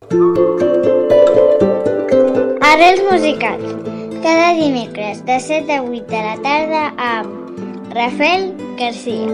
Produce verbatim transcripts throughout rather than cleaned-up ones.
Arrels musicals. Cada dimecres de set a vuit de la tarda amb Rafael García.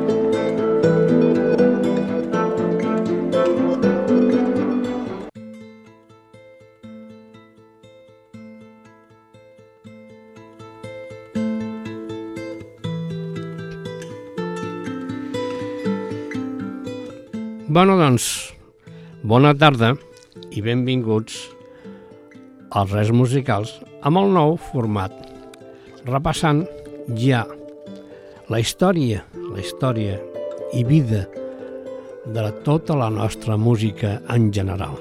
Bueno, doncs, bona tarda i benvinguts als Arrels musicals amb el nou format, repassant ja la història, la història i vida de la, tota la nostra música en general.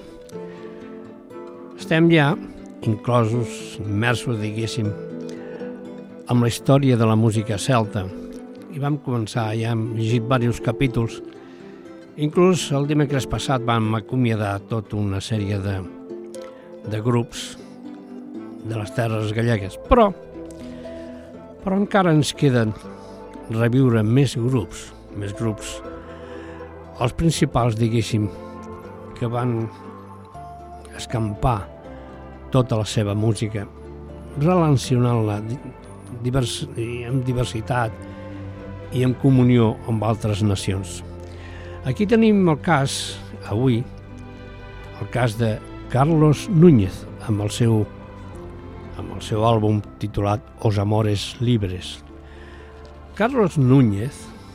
Estem ja inclosos, immersos, diguéssim, amb la història de la música celta i vam començar, ja hem llegit diversos capítols. Inclús el dimecres passat vam acomiadar tota una sèrie de, de grups de les terres gallegues, però, però encara ens queden reviure més grups, més grups, els principals, diguéssim, que van escampar tota la seva música, relacionant-la divers, amb diversitat i en comunió amb altres nacions. Aquí tenim el cas, avui, el cas de Carlos Núñez, amb el seu, amb el seu àlbum titulat Os Amores Libres. Carlos Núñez,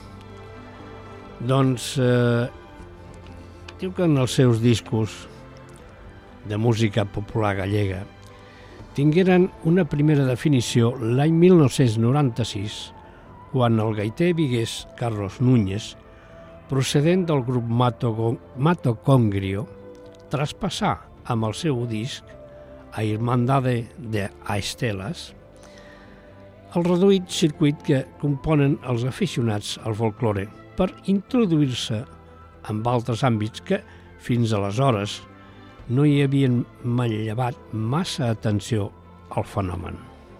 doncs, eh, diu que en els seus discos de música popular gallega tingueren una primera definició l'any mil nou-cents noranta-sis, quan el gaiter vigués Carlos Núñez, procedent del grup Mato, Mato Congrio, traspassar amb el seu disc a Irmandade de Estelas el reduït circuit que componen els aficionats al folklore per introduir-se en altres àmbits que, fins aleshores, no hi havien manllevat massa atenció al fenomen.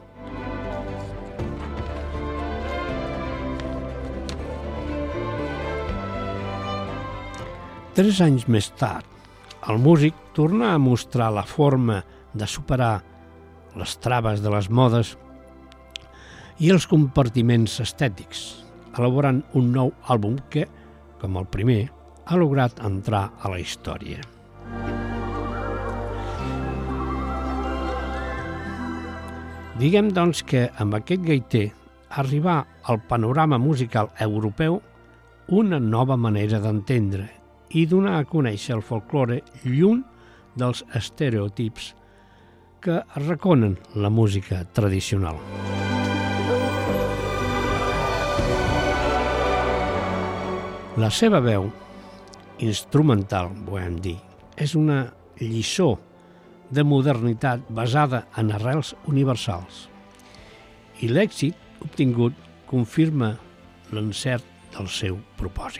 Tres anys més tard, el músic torna a mostrar la forma de superar les traves de les modes i els compartiments estètics, elaborant un nou àlbum que, com el primer, ha lograt entrar a la història. Diguem, doncs, que amb aquest gaiter arribà al panorama musical europeu una nova manera d'entendre i donar a conèixer el folklore lluny dels estereotips que arraconen la música tradicional. La seva veu, instrumental, podem dir, és una lliçó de modernitat basada en arrels universals i l'èxit obtingut confirma l'encert del seu propòsit.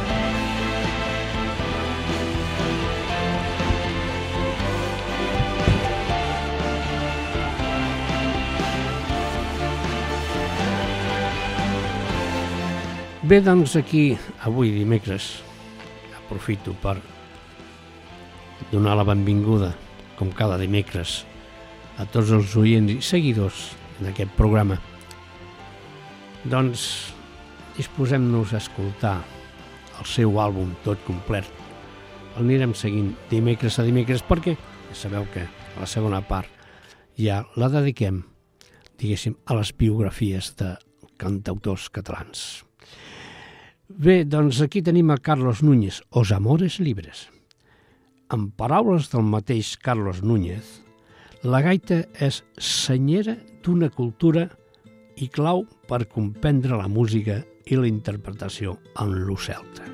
Bé, doncs aquí, avui dimecres, aprofito per donar la benvinguda, com cada dimecres, a tots els oients i seguidors d'aquest programa. Doncs disposem-nos a escoltar el seu àlbum tot complet. El anirem seguint dimecres a dimecres perquè ja sabeu que a la segona part ja la dediquem, diguéssim, a les biografies de cantautors catalans. Bé, doncs aquí tenim a Carlos Núñez, Os Amores Libres. En paraules del mateix Carlos Núñez, la gaita és senyera d'una cultura i clau per comprendre la música i la interpretació en l'ús celta.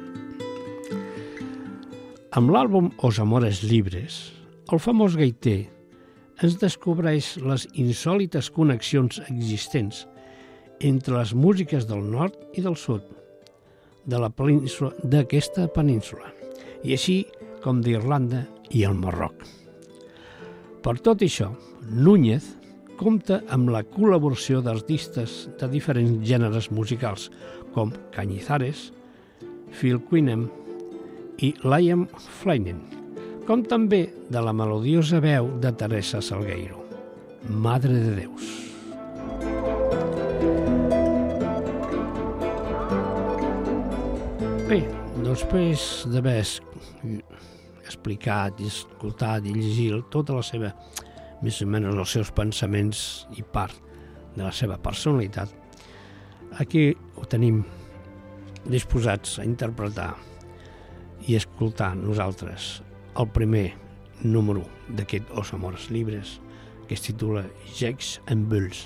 Amb l'àlbum Os Amores Libres, el famós gaiter ens descobreix les insòlites connexions existents entre les músiques del nord i del sud de la península, d'aquesta península, i així com d'Irlanda i el Marroc. Per tot això, Núñez compta amb la col·laboració d'artistes de diferents gèneres musicals, com Cañizares, Phil Queenem i Liam Flynn, com també de la melodiosa veu de Teresa Salgueiro, Madre de Deus. Bé, després d'haver explicat i escoltat i llegit tota la seva, més o menys els seus pensaments i part de la seva personalitat, aquí ho tenim disposats a interpretar i escoltar nosaltres el primer número d'aquest Os Amores Libres, que es titula Gecs and Bulls.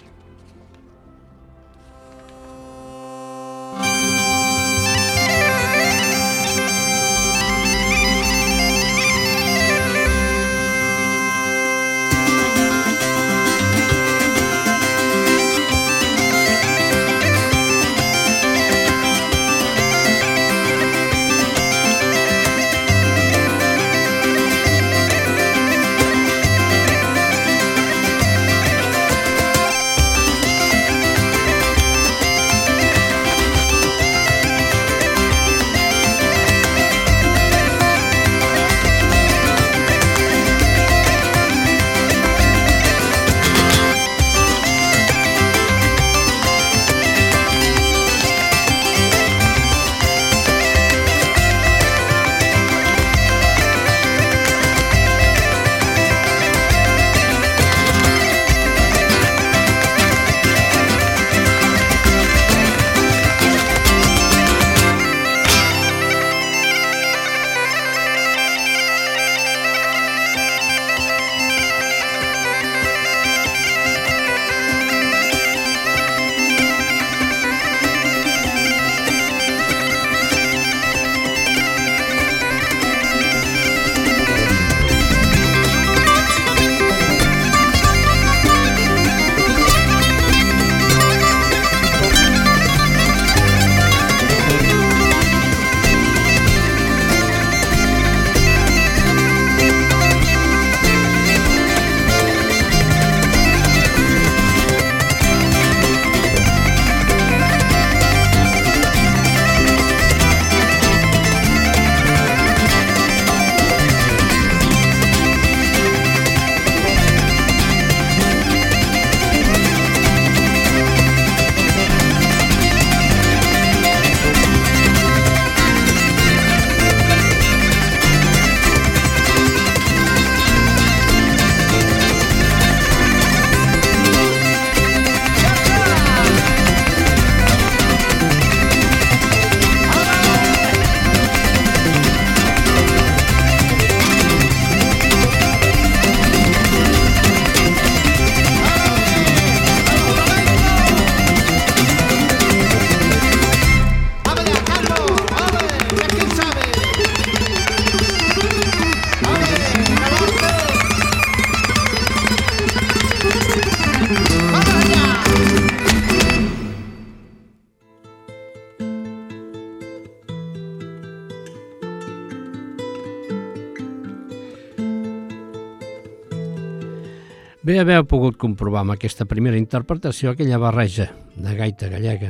Bé haver pogut comprovar amb aquesta primera interpretació aquella barreja de gaita gallega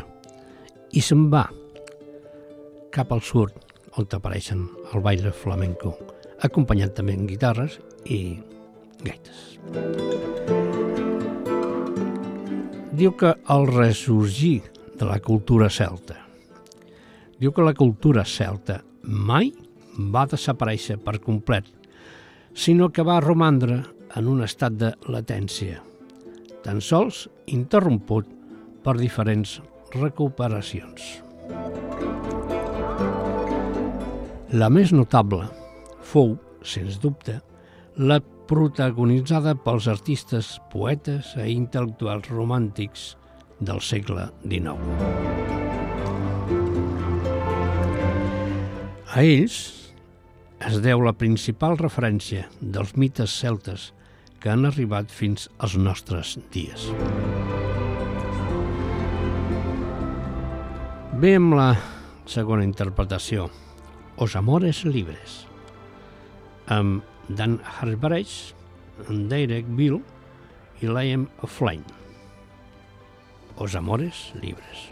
i se'n va cap al sud on apareixen el baile flamenco, acompanyat també en guitarres i gaites. Diu que el ressorgir de la cultura celta, diu que la cultura celta mai va desaparèixer per complet, sinó que va romandre en un estat de latència, tan sols interromput per diferents recuperacions. La més notable fou, sens dubte, la protagonitzada pels artistes, poetes i intel·lectuals romàntics del segle dinou. A ells es deu la principal referència dels mites celtes que han arribat fins als nostres dies. Bé, amb la segona interpretació, Os Amores Libres, amb Dan Hartbridge, Derek Bill i Liam Flynn. Os Amores Libres.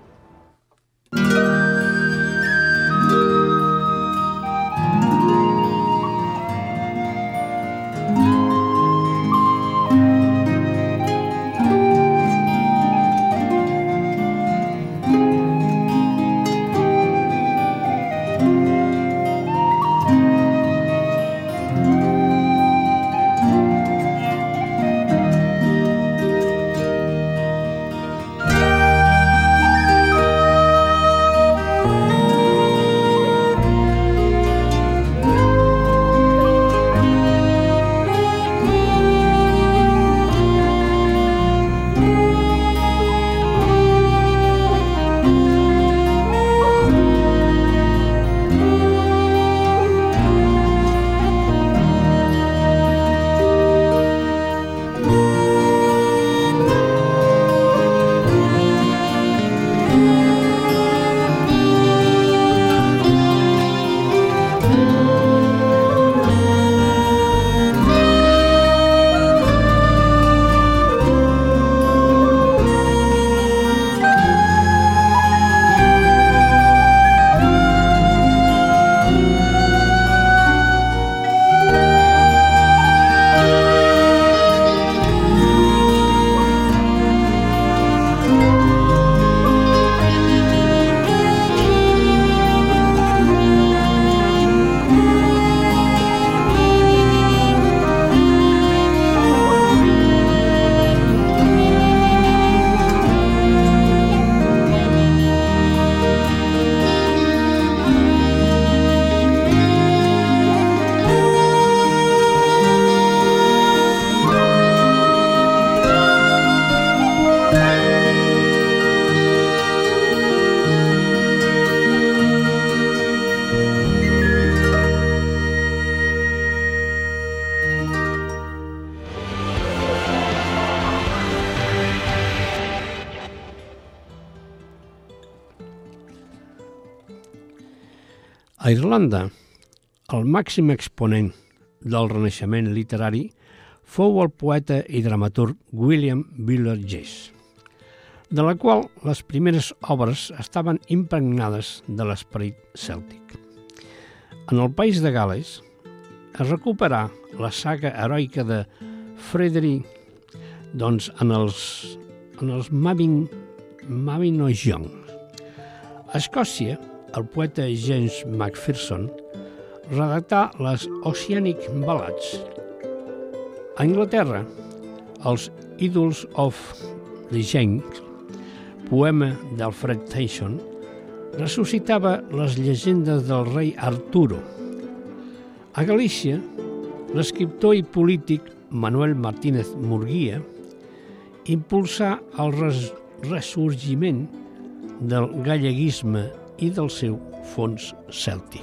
A Irlanda, el màxim exponent del renaixement literari fou el poeta i dramaturg William Butler Yeats, de la qual les primeres obres estaven impregnades de l'esperit cèltic. En el país de Gal·les es recuperà la saga heroica de Frederic doncs, en els, en els Mabin, Mabinogions. A Escòcia, el poeta James Macpherson redactà les Ossianic Ballads. A Anglaterra, els Idylls of the James, poema d'Alfred Tennyson, ressuscitava les llegendes del rei Arturo. A Galícia, l'escriptor i polític Manuel Martínez Murguía impulsà el res ressorgiment del galleguisme i del seu fons cèltic.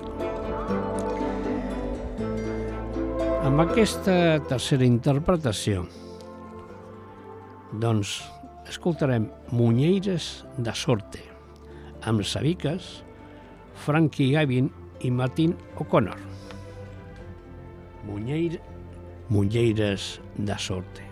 Amb aquesta tercera interpretació, doncs, escoltarem Munyeires de Sorte, amb Sabicas, Frankie Gavin i Martin O'Connor. Munyeir, Munyeires de Sorte.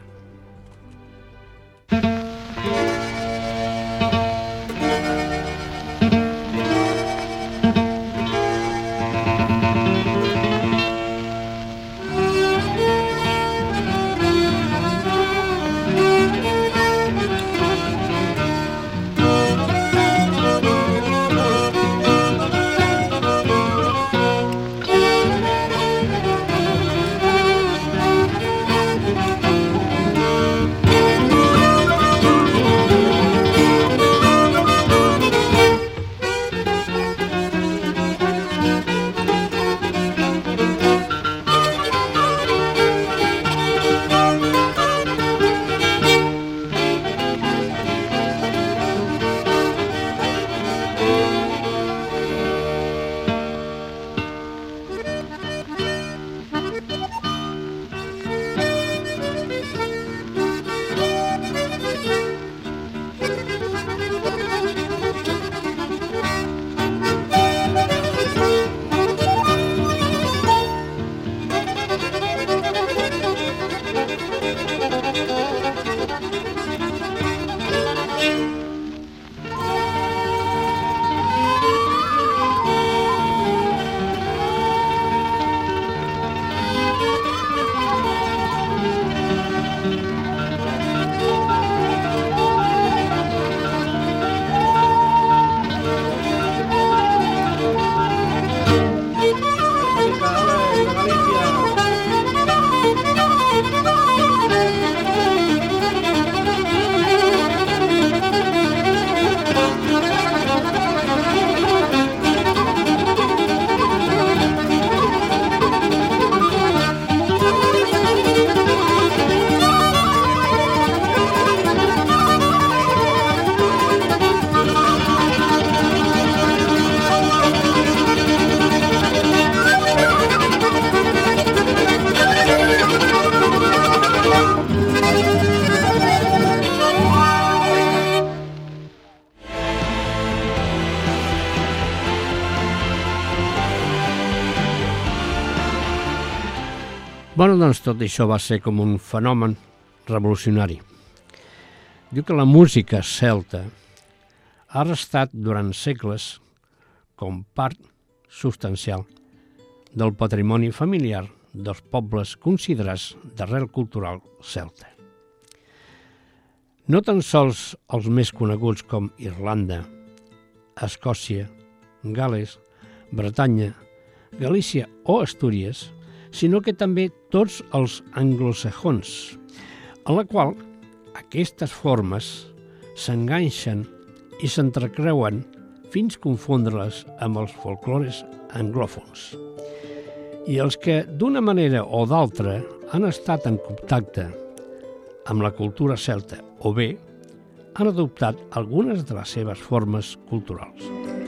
Bueno, doncs tot això va ser com un fenomen revolucionari. Diu que la música celta ha restat durant segles com part substancial del patrimoni familiar dels pobles considerats d'arrel cultural celta. No tan sols els més coneguts com Irlanda, Escòcia, Gal·les, Bretanya, Galícia o Astúries, sinó que també tots els anglosajons, en la qual aquestes formes s'enganxen i s'entrecreuen fins confondre-les amb els folclores anglòfons. I els que, d'una manera o d'altra, han estat en contacte amb la cultura celta o bé han adoptat algunes de les seves formes culturals.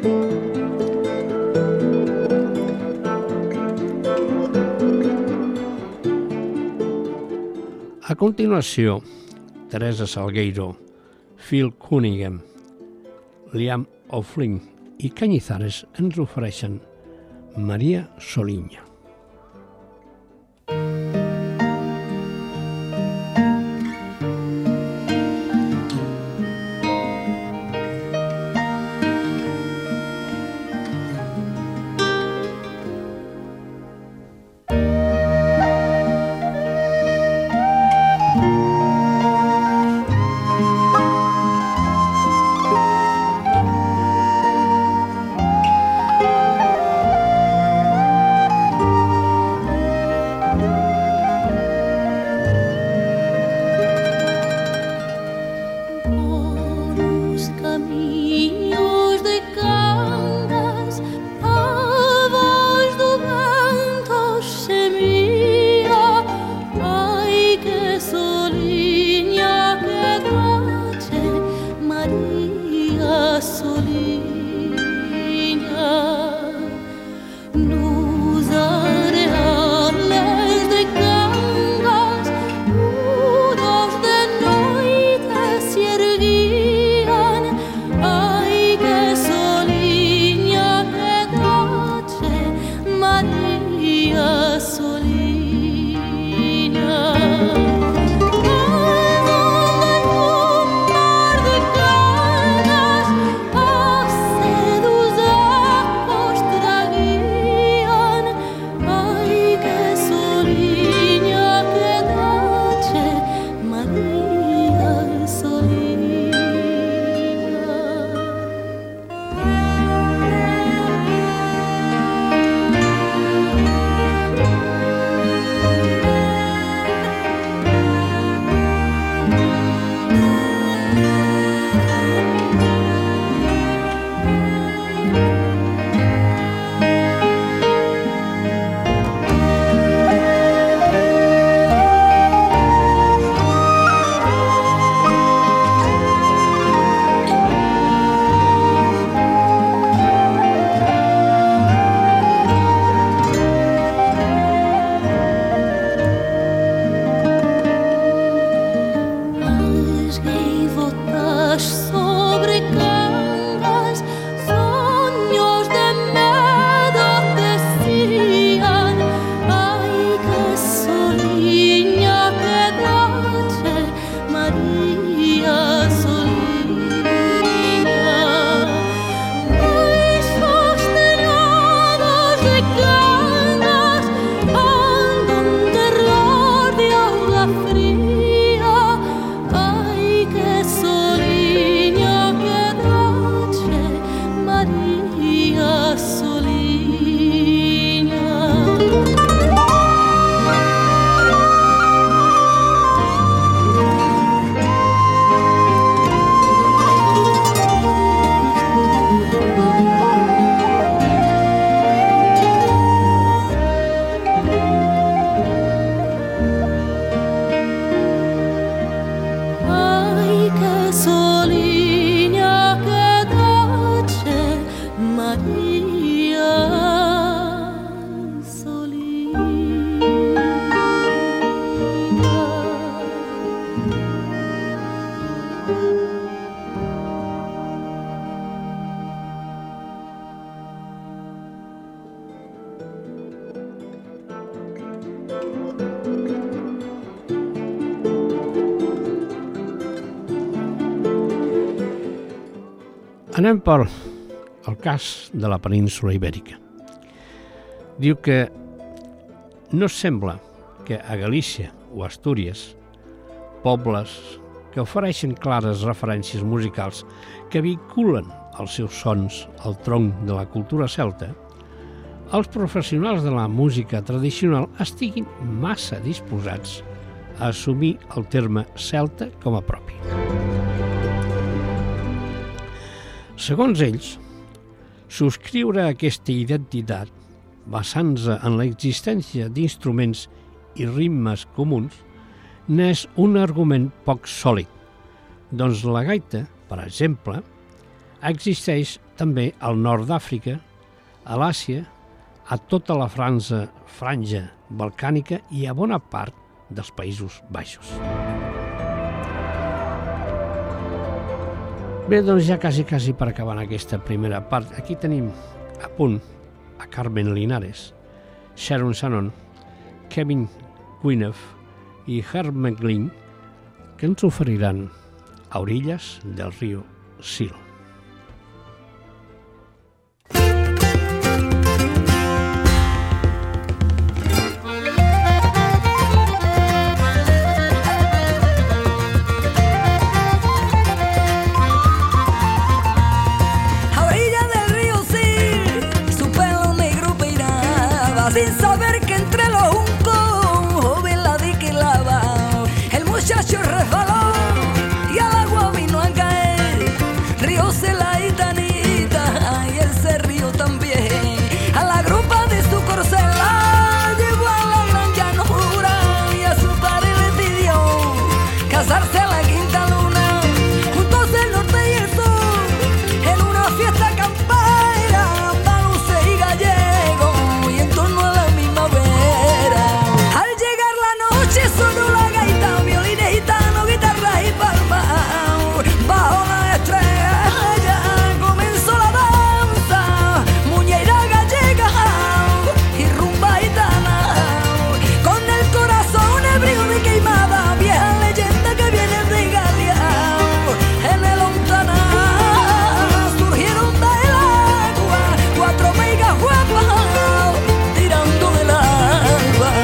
A continuació, Teresa Salgueiro, Phil Cunningham, Liam O'Flynn i Cañizares ens ofereixen Maria Soliña. Anem per el cas de la península Ibèrica. Diu que no sembla que a Galícia o Astúries, pobles que ofereixen clares referències musicals que vinculen els seus sons al tronc de la cultura celta, els professionals de la música tradicional estiguin massa disposats a assumir el terme celta com a propi. Segons ells, subscriure aquesta identitat basant-se en l'existència d'instruments i ritmes comuns n'és un argument poc sòlid, doncs la gaita, per exemple, existeix també al nord d'Àfrica, a l'Àsia, a tota la franja, franja balcànica i a bona part dels Països Baixos. Bé, doncs ja quasi, quasi per acabar aquesta primera part, aquí tenim a punt a Carmen Linares, Sharon Shannon, Kevin Gwyneth i Herb McLean, que ens oferiran A orillas del río Sil. Sin saber que entre los juncos joven la diquilaba, el muchacho resbaló y al agua vino a caer. Rióse la gitanita y él se rió también. A la grupa de su corcela llevó a la gran llanura y a su padre le pidió casarse a la quinta luna, juntos el norte y el sur, en una fiesta campera, andaluces y gallegos. Sonó la gaita, violines gitanos, guitarras y palmas. Bajo la estrella comenzó la danza, muñeira gallega y rumba gitana. Con el corazón ebrio de queimada, vieja leyenda que viene de Galia. En el Ontana surgieron del agua cuatro megas guapas tirando del alba.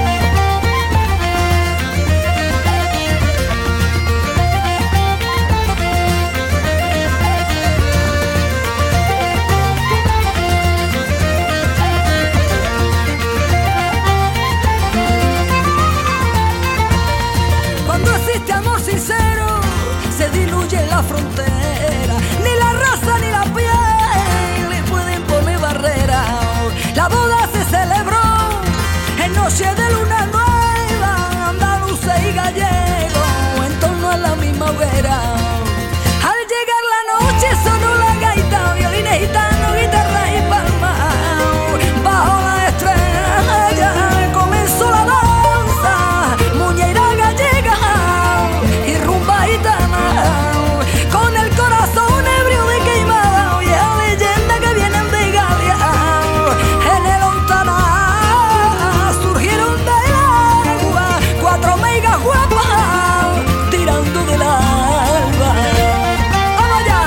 Sincero, se diluye en la frontera, ni la raza ni la piel le pueden poner barrera. La boda se celebró en noche de luna nueva, andaluces y gallegos en torno a la misma hoguera. Al llegar la noche sonó la gaita, violines gitanos, guitarras y palmas. Bajo la estrella comenzó la danza, muñeira gallega y rumba gitana. Con el corazón ebrio de queimada, vieja leyenda que vienen de Galia. En el Ontana surgieron del agua cuatro megas guapas tirando del alba. ¡Vamos allá!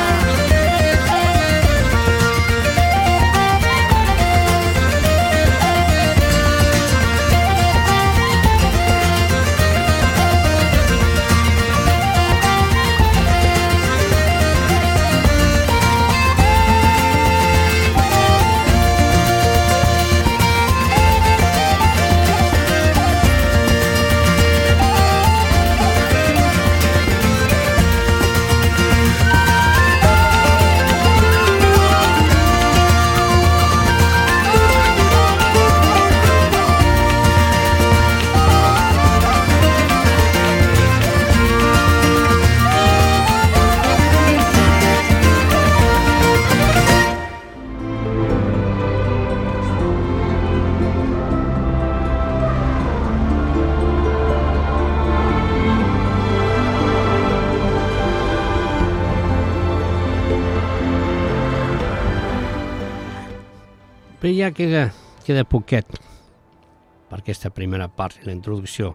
Bé, ja queda, queda poquet per aquesta primera part, la introducció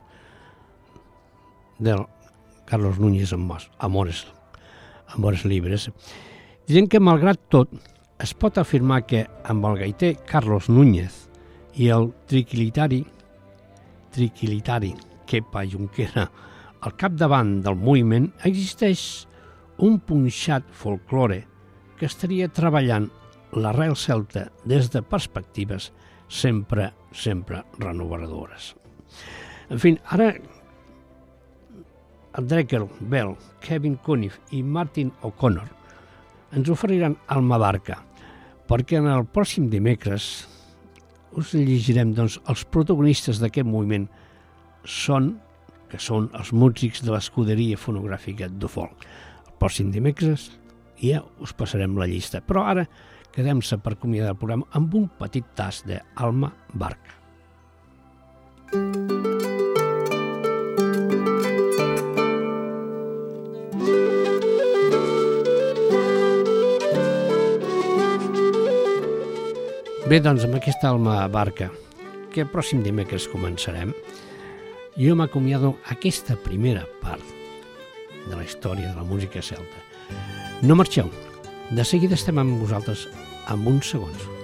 del Carlos Núñez amb Amores, Amores Libres. Dient que, malgrat tot, es pot afirmar que amb el gaiter Carlos Núñez i el triquilitari, triquilitari Kepa Junquera al capdavant del moviment existeix un punxat folklore que estaria treballant l'arrel celta des de perspectives sempre, sempre renovadores. En fi, ara Drekel Bell, Kevin Cunniff i Martin O'Connor ens oferiran Alma d'Arca, perquè en el pròxim dimecres us llegirem doncs, els protagonistes d'aquest moviment són, que són els músics de l'escuderia fonogràfica Dufolk. El pròxim dimecres ja us passarem la llista, però ara quedem-se per acomiadar el programa amb un petit tas d'Alma d'Arca. Bé, doncs, amb aquesta Alma Barca, que el pròxim dimecres començarem, jo m'acomiado aquesta primera part de la història de la música celta. No marxeu, de seguida estem amb vosaltres en uns segons.